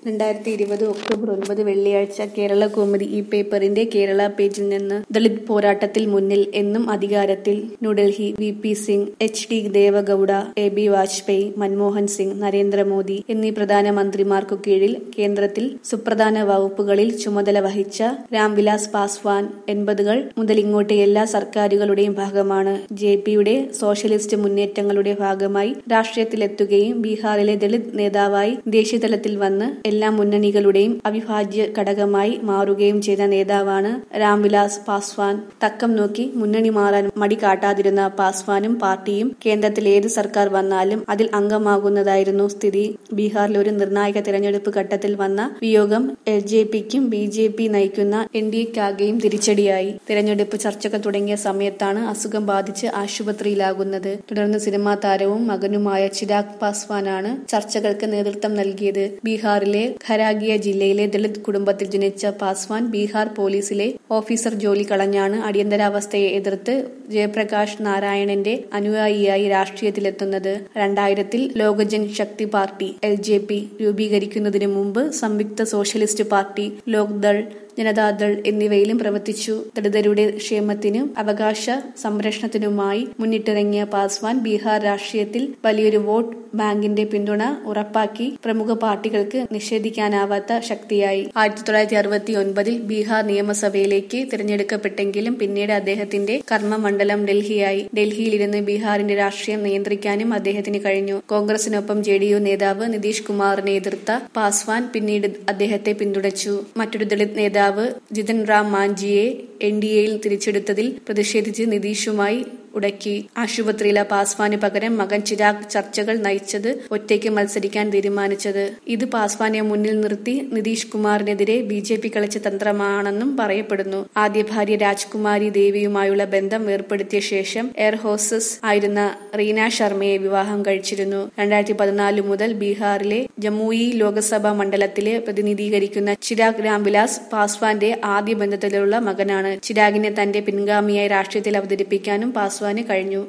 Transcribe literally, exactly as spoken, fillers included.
രണ്ടായിരത്തി ഇരുപത് ഒക്ടോബർ ഒൻപത് വെള്ളിയാഴ്ച കേരള കൗമുദി ഈ പേപ്പറിന്റെ കേരള പേജിൽ നിന്ന് ദളിത് പോരാട്ടത്തിൽ മുന്നിൽ എന്നും അധികാരത്തിൽ. New Delhi V P Singh, H D Deve Gowda, A B Vajpayee, Manmohan Singh, Narendra Modi എന്നീ പ്രധാനമന്ത്രിമാർക്കു കീഴിൽ കേന്ദ്രത്തിൽ സുപ്രധാന വകുപ്പുകളിൽ ചുമതല വഹിച്ച രാംവിലാസ് പാസ്വാൻ എൺപതുകൾ മുതലിങ്ങോട്ട് എല്ലാ സർക്കാരുകളുടെയും ഭാഗമാണ്. ജെ പിയുടെ സോഷ്യലിസ്റ്റ് മുന്നേറ്റങ്ങളുടെ ഭാഗമായി രാഷ്ട്രീയത്തിലെത്തുകയും ബീഹാറിലെ ദളിത് നേതാവായി ദേശീയതലത്തിൽ വന്ന് എല്ലാ മുന്നണികളുടെയും അവിഭാജ്യ ഘടകമായി മാറുകയും ചെയ്ത നേതാവാണ് രാംവിലാസ് പാസ്വാൻ. തക്കം നോക്കി മുന്നണി മാറാൻ മടി കാട്ടാതിരുന്ന പാസ്വാനും പാർട്ടിയും കേന്ദ്രത്തിൽ ഏത് സർക്കാർ വന്നാലും അതിൽ അംഗമാകുന്നതായിരുന്നു സ്ഥിതി. ബീഹാറിൽ ഒരു നിർണായക തെരഞ്ഞെടുപ്പ് ഘട്ടത്തിൽ വന്ന വിയോഗം എൽ ജെ പിക്കും ബി ജെ പി നയിക്കുന്ന എൻ ഡി എക്കാകെയും തിരിച്ചടിയായി. തെരഞ്ഞെടുപ്പ് ചർച്ചകൾ തുടങ്ങിയ സമയത്താണ് അസുഖം ബാധിച്ച് ആശുപത്രിയിലാകുന്നത്. തുടർന്ന് സിനിമാ താരവും മകനുമായ ചിരാഗ് പാസ്വാനാണ് ചർച്ചകൾക്ക് നേതൃത്വം നൽകിയത്. ബീഹാറിലെ ഖരാഗിയ ജില്ലയിലെ ദളിത് കുടുംബത്തിൽ ജനിച്ച പാസ്വാൻ ബീഹാർ പോലീസിലെ ഓഫീസർ ജോലി കളഞ്ഞാണ് അടിയന്തരാവസ്ഥയെ എതിർത്ത് ജയപ്രകാശ് നാരായണന്റെ അനുയായിയായി രാഷ്ട്രീയത്തിലെത്തുന്നത്. രണ്ടായിരത്തിൽ Lok Jan Shakti party L J P രൂപീകരിക്കുന്നതിനു മുമ്പ് സംയുക്ത സോഷ്യലിസ്റ്റ് പാർട്ടി, ലോക്ദൾ, ജനതാദൾ എന്നിവയിലും പ്രവർത്തിച്ചു. ദളിതരുടെ ക്ഷേമത്തിനും അവകാശ സംരക്ഷണത്തിനുമായി മുന്നിട്ടിറങ്ങിയ പാസ്വാൻ ബീഹാർ രാഷ്ട്രീയത്തിൽ വലിയൊരു വോട്ട് ബാങ്കിന്റെ പിന്തുണ ഉറപ്പാക്കി പ്രമുഖ പാർട്ടികൾക്ക് നിഷേധിക്കാനാവാത്ത ശക്തിയായി. ആയിരത്തി തൊള്ളായിരത്തി അറുപത്തി ഒൻപതിൽ ബീഹാർ നിയമസഭയിലേക്ക് തിരഞ്ഞെടുക്കപ്പെട്ടെങ്കിലും പിന്നീട് അദ്ദേഹത്തിന്റെ കർമ്മമണ്ഡലം ഡൽഹിയായി. ഡൽഹിയിലിരുന്ന് ബീഹാറിന്റെ രാഷ്ട്രീയം നിയന്ത്രിക്കാനും അദ്ദേഹത്തിന് കഴിഞ്ഞു. കോൺഗ്രസിനൊപ്പം ജെ ഡി യു നേതാവ് നിതീഷ് കുമാറിനെ എതിർത്ത പാസ്വാൻ പിന്നീട് അദ്ദേഹത്തെ പിന്തുണച്ചു. മറ്റൊരു ദളിത് നേതാവ് ജിതൻ റാം മാഞ്ചിയെ എൻ ഡി എയിൽ തിരിച്ചെടുത്തതിൽ പ്രതിഷേധിച്ച് നിതീഷുമായി ഉടക്കി. ആശുപത്രിയിലെ പാസ്വാന് പകരം മകൻ ചിരാഗ് ചർച്ചകൾ നയിച്ചത് ഒറ്റയ്ക്ക് മത്സരിക്കാൻ തീരുമാനിച്ചത്. ഇത് പാസ്വാനെ മുന്നിൽ നിർത്തി നിതീഷ് കുമാറിനെതിരെ ബി ജെ പി കളിച്ച തന്ത്രമാണെന്നും പറയപ്പെടുന്നു. ആദ്യ ഭാര്യ രാജ്കുമാരി ദേവിയുമായുള്ള ബന്ധം വേർപ്പെടുത്തിയ ശേഷം എയർ ഹോസ്റ്റസ് ആയിരുന്ന റീന ശർമ്മയെ വിവാഹം കഴിച്ചിരുന്നു. രണ്ടായിരത്തി പതിനാല് മുതൽ ബീഹാറിലെ ജമുയി ലോക്സഭാ മണ്ഡലത്തിലെ പ്രതിനിധീകരിക്കുന്ന ചിരാഗ് രാംവിലാസ് പാസ്വാന്റെ ആദ്യ ബന്ധത്തിലുള്ള മകനാണ്. ചിരാഗിനെ തന്റെ പിൻഗാമിയായി രാഷ്ട്രീയത്തിൽ അവതരിപ്പിക്കാനും പാസ്വാന് കഴിഞ്ഞു.